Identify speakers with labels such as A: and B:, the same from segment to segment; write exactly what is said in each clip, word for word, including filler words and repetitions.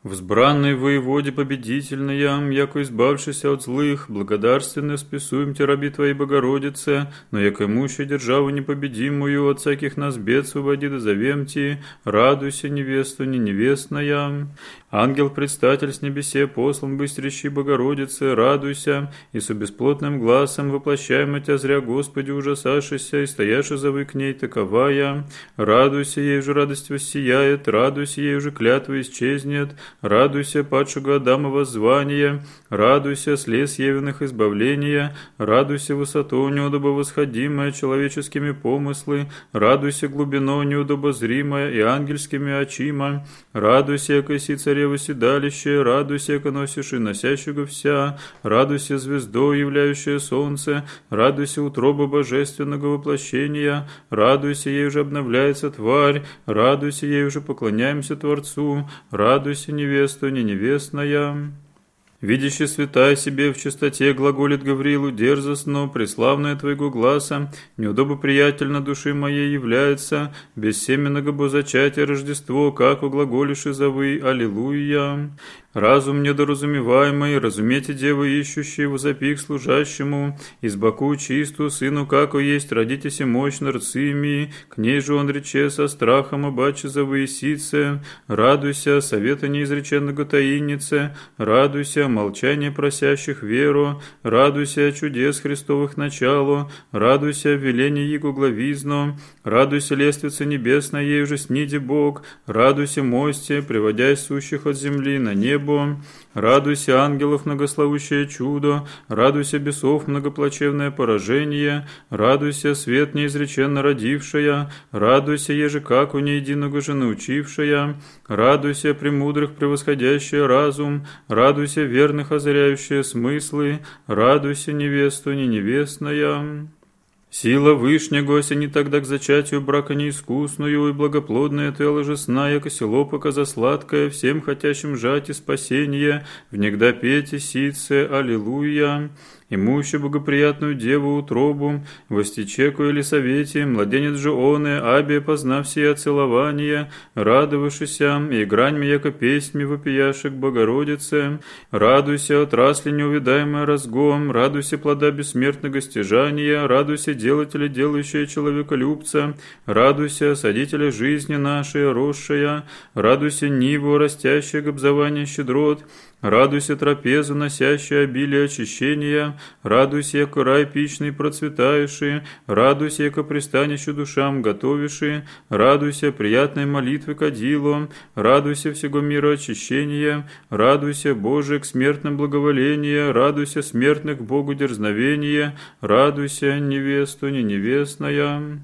A: Взбранный воеводе победительный ям, яко избавшийся от злых, благодарственно списуем те раби Твоей Богородице, но яко имущая державу непобедимую от всяких нас бед свободи да завем Ти, радуйся, невесту не невестная. Ангел предстатель с небесе послан быстрящий Богородице, радуйся, и с бесплотным глазом воплощаем Тя зря Господи ужасашися, и стояши завы к ней таковая, радуйся, ей же радость воссияет, радуйся, ей же клятва исчезнет, радуйся, падшего Адама воззвания, радуйся, слез явенных избавления, радуйся, высоту неудобо восходимая человеческими помыслы, радуйся, глубино неудобозримая и ангельскими очима, радуйся, яко си царево седалище, радуйся, яко носишь и носящего вся, радуйся, звездой, являющее солнце, радуйся, утроба божественного воплощения, радуйся, ей уже обновляется тварь, радуйся, ей уже поклоняемся Творцу, радуйся, невесту не невестная. Видящий святая себе в чистоте глаголит Гавриилу дерзостно, преславная Твоего гласа, неудобо приятельно души моей является, без семенного бо зачатия Рождество, как глаголишь и зовы, аллилуйя. Разум недоразумеваемый, разумейте, девы ищущие, возопи к служащему, избаку чисту, сыну, како есть, родитеся мощно рцими, к ней же он рече со страхом, обаче завоесице, радуйся, совета неизреченного таиннице, радуйся, молчание просящих веру, радуйся, чудес Христовых началу, радуйся, веление Его главизно, радуйся, лествица небесная, ей уже сниди Бог, радуйся, мосте, приводя сущих от земли на небо, радуйся, ангелов многословущее чудо, радуйся, бесов многоплачевное поражение, радуйся, свет неизреченно родившая, радуйся, еже как у неединого же научившая, радуйся, премудрых превосходящая разум, радуйся, верных озаряющие смыслы, радуйся, невесту не невестная. Сила Вышнего, не тогда к зачатию брака неискусную и благоплодная ты ложесна, яко село показа сладкое, всем хотящим жать и спасение, внегда пейте сице, аллилуйя. Имущую благоприятную деву утробу, востечеку или совете, младенец же оне, абе, познав сия целование, радовавшися, и граньми, яко песьми вопияши к Богородице, радуйся, отрасли неувидаемая разгом, радуйся, плода бессмертного стяжания, радуйся, делателя, делающая человеколюбца, радуйся, садителя жизни нашей, росшая, радуйся, ниву, растящая гобзование щедрот, радуйся, трапезу, носящая обилие очищения, радуйся, яко рай пичный процветающий, радуйся, яко пристанище душам готовиши, радуйся, приятной молитвы кадилу, радуйся, всего мира очищения, радуйся, Боже, к смертным благоволение, радуйся, смертных к Богу дерзновение, радуйся, невесту не невестная.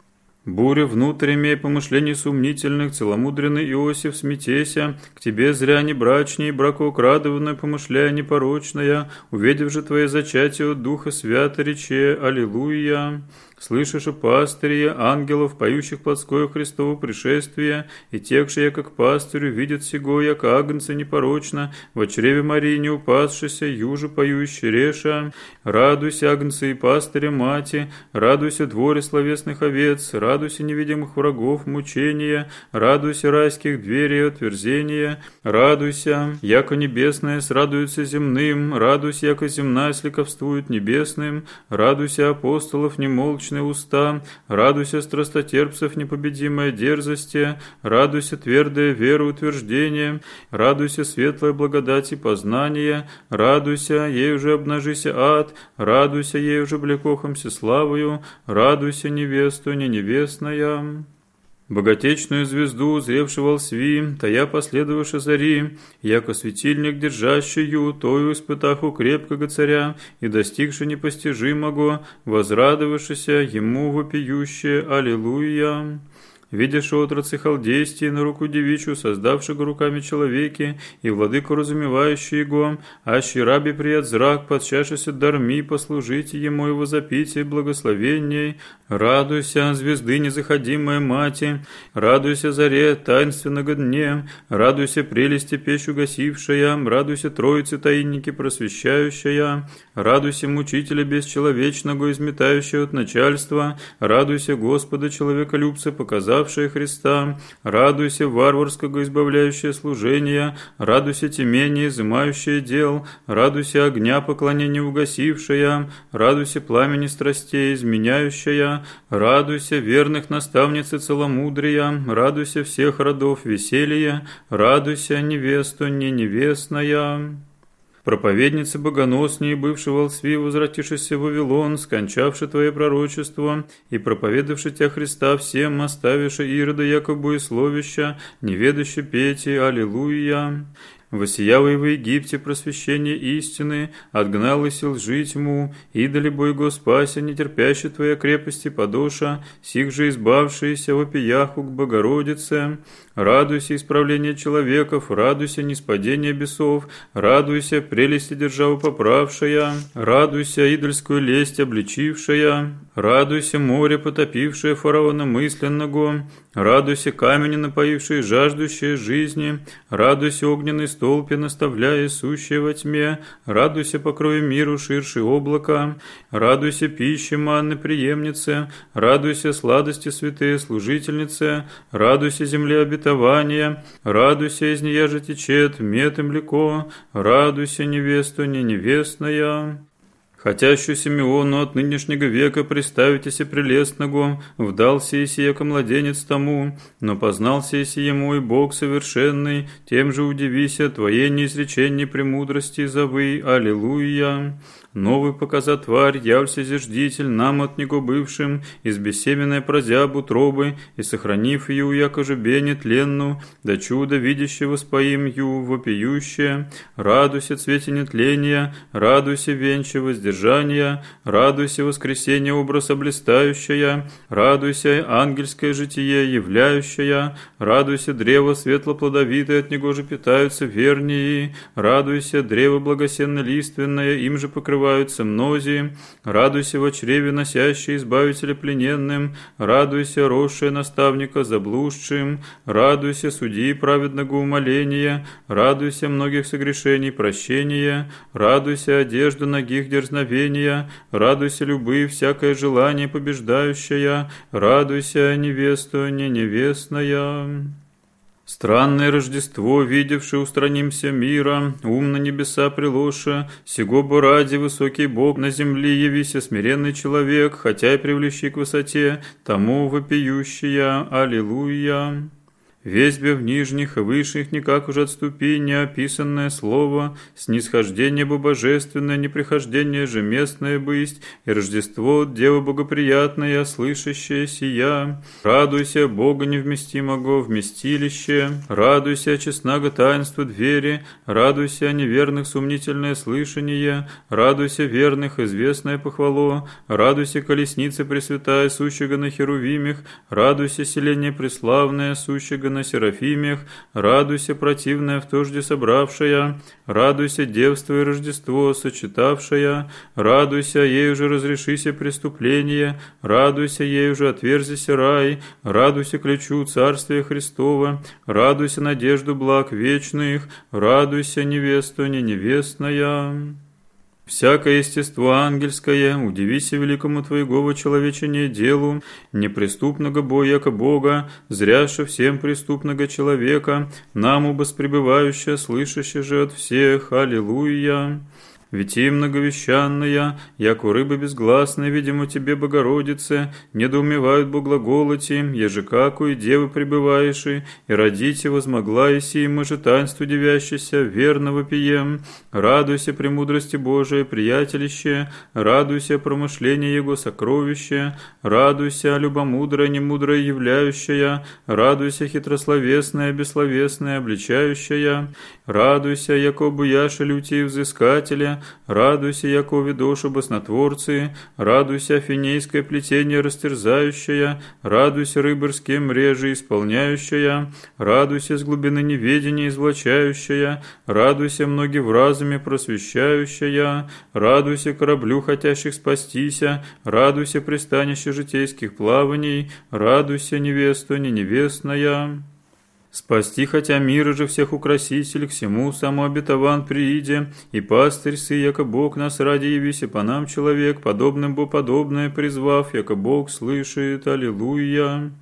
A: Буря внутрь имей помышлений сумнительных, целомудренный Иосиф, смятеся, к тебе зря не брачней, бракоукрадованная, помышляя непорочная, увидев же твое зачатие от Духа Свято, рече, аллилуйя. Слышишь, о пастыре, ангелов, поющих плотское Христово пришествие, и тех же, яко к пастырю, видят сего, яко агнца непорочно, во чреве Марии не упасшися, юже поющий реша. Радуйся, агнцы и пастыря мати, радуйся, дворе словесных овец, радуйся, невидимых врагов мучения, радуйся, райских дверей отверзения, радуйся, яко небесное срадуется земным, радуйся, яко земная слековствует небесным, радуйся, апостолов немолчных уста, радуйся, страстотерпцев непобедимая дерзости, радуйся, твердая вера утверждение, радуйся, светлая благодать и познание, радуйся, ей уже обнажися ад, радуйся, ей уже блекохомся славою, радуйся, невесту не невестная. Богатечную звезду, узревшего лсви, тая последовавши зари, яко светильник, держащую, тою испытаху крепкого царя, и достигши непостижимого, возрадовавшися ему вопиющее аллилуйя. Видишь отрацы халдейстии на руку девичью, создавшего руками человеки, и владыку разумевающий его, аще раби прият зрак, подчашися дарми, послужите ему и возопите благословенней, радуйся, звезды незаходимая мати, радуйся, заре таинственного дне, радуйся, прелести печь угасившая, радуйся, троицы таинники просвещающая, радуйся, мучителя бесчеловечного, изметающего от начальства, радуйся, Господа человеколюбца, показавшего предавшая Христа, радуйся, варварского избавляющее служения, радуйся, темение, изымающее дел, радуйся, огня поклонения угасившая, радуйся, пламени страстей изменяющая, радуйся, верных наставницы целомудрия, радуйся, всех родов веселья, радуйся, невесту не невестная. Проповедница богоносней, бывший волсви, возвратившийся в Вавилон, скончавший твое пророчество и проповедавший тебя Христа всем, оставивший Ирода якобы и словища, неведуще пейте, аллилуйя. Воссиявый в Египте просвещение истины, отгнал и сил лжи тьму, идоли бой Госпася, нетерпящий твоя крепости подоша, сих же избавшиеся вопияху к Богородице. Радуйся, исправление человеков, радуйся, ниспадение бесов, радуйся, прелести державу поправшая, радуйся, идольскую лесть обличившая, радуйся, море, потопившее фараона мысленного, радуйся, камени, напоившие жаждущие жизни, радуйся, огненный столпе, наставляя сущее во тьме, радуйся, покрою миру ширшие облака, радуйся, пище манны преемнице, радуйся, сладости святые служительнице, радуйся, земле обетования, радуйся, из нея же течет мед и млеко, радуйся, невесту не невестная. Хотящую Симеону от нынешнего века представитесь прелестного, вдался и сия младенец тому, но познался и ему и Бог совершенный, тем же удивися твоей неизреченной премудрости зовы, аллилуйя. Новый показа тварь, явлься зиждитель нам от него бывшим, из бессеменной прозяб утробы, и сохранив ее, яко же бене тленну, да чудо видящего споим ю вопиющее, радуйся цвете нетления, радуйся венче воздержания, радуйся воскресение образа блистающая, радуйся ангельское житие являющая, радуйся древо светло-плодовитое, от него же питаются вернии, радуйся древо благосенно-лиственное, им же покрывается мнози, радуйся во чреве носящий избавителя плененным, радуйся росшее наставника заблудшим, радуйся судьи праведного умоления, радуйся многих согрешений прощения, радуйся одежду ногих дерзновения, радуйся любы всякое желание побеждающая, радуйся невесту не невестная. Странное Рождество, видевши устранимся мира, ум на небеса приложа, сего бы ради высокий Бог на земле явися смиренный человек, хотя и привлечи к высоте, тому вопиющая, аллилуйя. Весь бы в нижних и высших никак уже отступи неописанное слово, снисхождение бы божественное, неприхождение же местное бысть, и Рождество Дева богоприятное, слышащее сия. Радуйся, Бога невместимого вместилище, радуйся, честного таинства двери, радуйся, неверных сомнительное слышание, радуйся, верных известное похвало, радуйся, колесница пресвятая, сущего на херувимих, радуйся, селение преславное, сущего на серафимях, радуйся, противная в тожде собравшая, радуйся, девство и Рождество сочетавшая, радуйся, ею же разрешися преступление, радуйся, ею же отверзися рай, радуйся ключу Царствия Христова, радуйся надежду благ вечных, радуйся невесту не невестная. Всякое естество ангельское, удивися великому твоего человечения делу, неприступного бояка Бога, зряше всем преступного человека, нам убоспребывающее, слышащее же от всех, аллилуйя. Ведь и многовещанная, яко рыба безгласная, видимо тебе, Богородице, недоумевают боглаголоти, еже какую девы пребываешь, и родите возмогла и сим, же таинству девящийся, верно вопием. Радуйся премудрости Божией, приятелище, радуйся промышление Его сокровище, радуйся любомудрая, немудрая являющая, радуйся хитрословесная, бессловесная, обличающая, радуйся, яко буяши лютей взыскателя, радуйся, яко ведошу баснотворцы, радуйся, финейское плетение растерзающее, радуйся, рыборские мрежи исполняющая, радуйся, с глубины неведения извлачающая, радуйся, многие в разуме просвещающая, радуйся, кораблю хотящих спастися, радуйся, пристанище житейских плаваний, радуйся, невесту не невестная. Спасти хотя мира же всех украситель, к всему самообетован прииде, и пастырь сы, яко Бог нас ради явися по нам человек, подобным бо подобное призвав, яко Бог слышит, аллилуйя.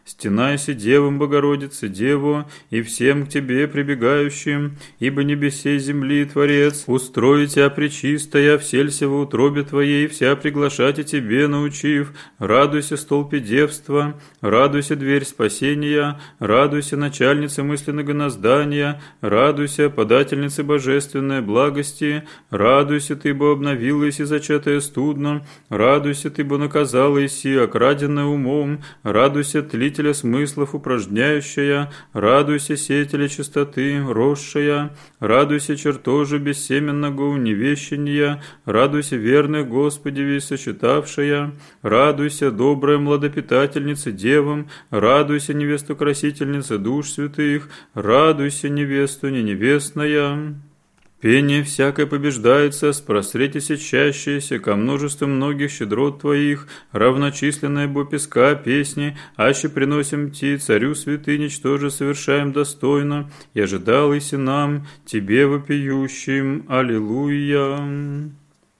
A: стенайся девам Богородице, Деву, и всем к тебе прибегающим, ибо небесей земли Творец, устрой тебя пречистая, вселься в утробе твоей, вся приглашать и тебе научив, радуйся столпе девства, радуйся дверь спасения, радуйся начальница мысленного наздания, радуйся подательница божественной благости, радуйся ты, бо обновилась и зачатая студно, радуйся ты, бо наказала иси, окраденная умом, радуйся тлителя смыслов упражняющая, радуйся сеятеля чистоты, росшая, радуйся чертожа бессеменного уневещения, радуйся верных Господеви сочетавшая, радуйся добрая младопитательница девам, радуйся невесту красительница душ святых, радуйся невесту не невестная. Пение всякое побеждается, спростретися чащееся ко множеству многих щедрот Твоих, равночисленная бо песка песни, аще приносим Ти, Царю святынич, тоже совершаем достойно, и ожидал иси нам, Тебе вопиющим, Аллилуйя.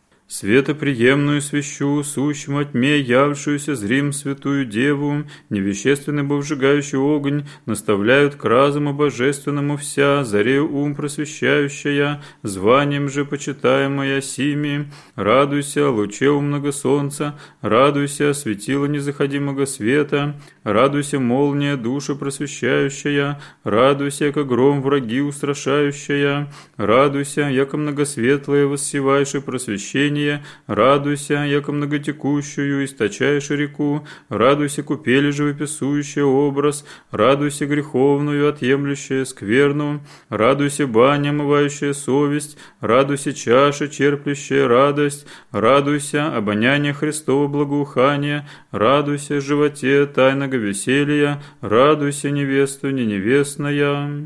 A: Светоприемную свящу, сущему тьме явшуюся зрим святую Деву, невещественный бовжигающий огонь, наставляют к разуму божественному вся, заре ум просвещающая, званием же почитаемая сими, радуйся, луче умного солнца, радуйся, светило незаходимого света, радуйся, молния душу просвещающая, радуйся, яко гром враги устрашающая, радуйся, яко многосветлое воссевайше просвещение, радуйся, яко многотекущую, источаешь реку, радуйся, купели живописующий образ, радуйся, греховную, отъемлющая скверну, радуйся, баня, омывающая совесть, радуйся, чаша, черплящая радость, радуйся, обоняние Христова благоухания, радуйся, животе тайного веселья, радуйся, невесту не невестная.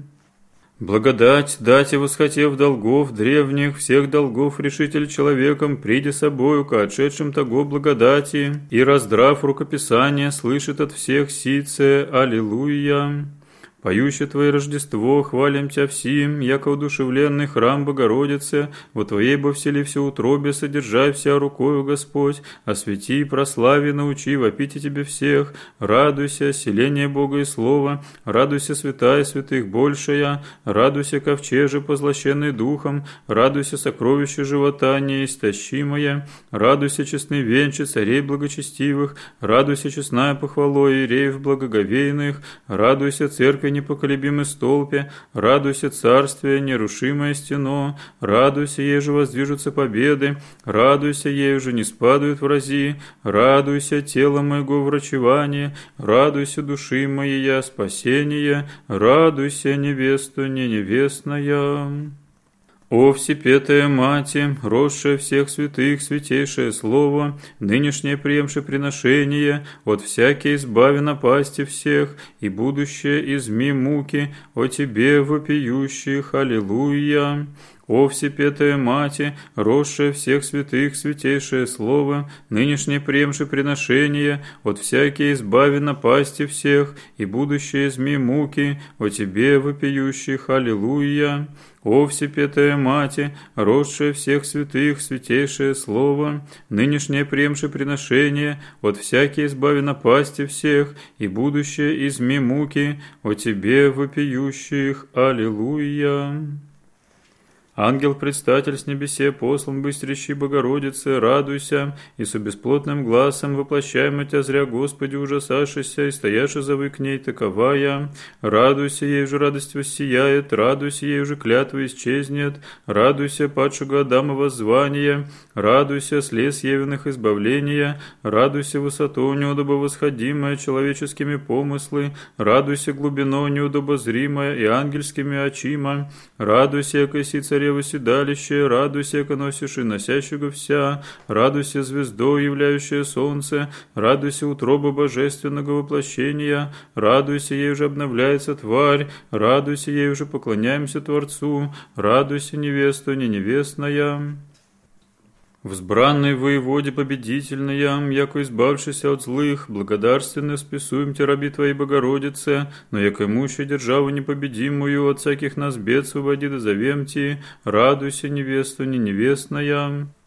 A: Благодать, дать и восхотев долгов древних, всех долгов решитель человеком, приди собою к отшедшим того благодати, и, раздрав рукописание, слышит от всех сице Аллилуйя. Поющее Твое Рождество, хвалим Тя всем, яко удушевленный храм Богородицы, во Твоей бо всели все утробе, содержай вся рукою, Господь, освети, прослави, научи, вопите Тебе всех, радуйся, селение Бога и Слова, радуйся, святая святых большая, радуйся, ковчеже, позлощенный духом, радуйся, сокровище живота неистощимое, радуйся, честный венче царей благочестивых, радуйся, честная похвалой иереев благоговейных, радуйся, церковь непоколебимый столпе, радуйся, царствие, нерушимое стено, радуйся, еже воздвижутся победы, радуйся, ею же не спадают врази, радуйся, тело моего врачевания, радуйся, души моей спасение, радуйся, невесту не невестная. О всепетая Мати, росшая всех святых, святейшее Слово, нынешнее приемше приношение, от всякой избави напасти всех, и будущее изми муки, о Тебе вопиющих, Аллилуйя. О всепетая Мати, росшая всех святых, святейшее Слово, нынешнее приемше приношение, от всякой избави напасти всех, и будущее изми муки, о Тебе вопиющих, Аллилуйя. О всепетая Мати, росшая всех святых, святейшее Слово, нынешнее приемше приношение, от всякой избави напасти всех, и будущее изми муки, о Тебе вопиющих, Аллилуйя. Ангел-предстатель с небесе, послан быстрящей Богородице, радуйся, и с бесплотным глазом воплощаемо Тя зря, Господи, ужасашися, и стояши завы к ней таковая. Радуйся, ей же радость воссияет, радуйся, ей же клятва исчезнет, радуйся, падшего Адама воззвания, радуйся, слез явенных избавления, радуйся, высоту неудобовосходимая человеческими помыслы, радуйся, глубино неудобозримая и ангельскими очима, радуйся, якоси царь восседалище, радуйся, яко носишь и носящего вся, радуйся, звездо, являющее солнце, радуйся, утроба божественного воплощения, радуйся, ей уже обновляется тварь, радуйся, ей уже поклоняемся Творцу, радуйся, невесту не невестная. Взбранный воеводе победительная, яко избавшийся от злых, благодарственно списуем Те раби Твоей Богородице, но яко имущую державу непобедимую, от всяких нас бед свободи дозовем Ти, радуйся, невесту не невестная.